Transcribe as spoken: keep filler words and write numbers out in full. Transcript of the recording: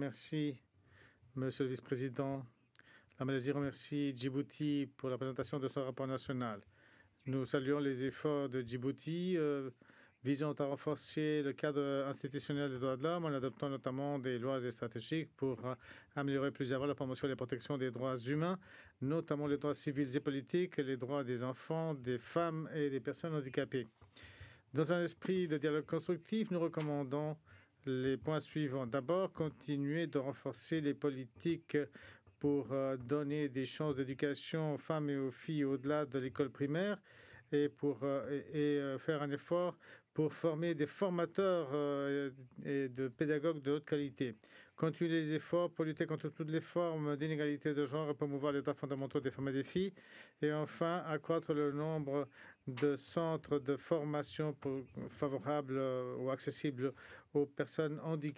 remercie Monsieur le Vice-président. La Malaisie remercie Djibouti pour la présentation de son rapport national. Nous saluons les efforts de Djibouti euh, visant à renforcer le cadre institutionnel des droits de l'homme en adoptant notamment des lois et stratégiques pour euh, améliorer plus avant la promotion et la protection des droits humains, notamment les droits civils et politiques, les droits des enfants, des femmes et des personnes handicapées. Dans un esprit de dialogue constructif, nous recommandons les points suivants. D'abord, continuer de renforcer les politiques pour euh, donner des chances d'éducation aux femmes et aux filles au-delà de l'école primaire et pour euh, et, et, euh, faire un effort pour former des formateurs euh, et de pédagogues de haute qualité. Continuer les efforts pour lutter contre toutes les formes d'inégalité de genre et promouvoir les droits fondamentaux des femmes et des filles. Et enfin, accroître le nombre de centres de formation pour, favorables euh, ou accessibles aux personnes handicapées.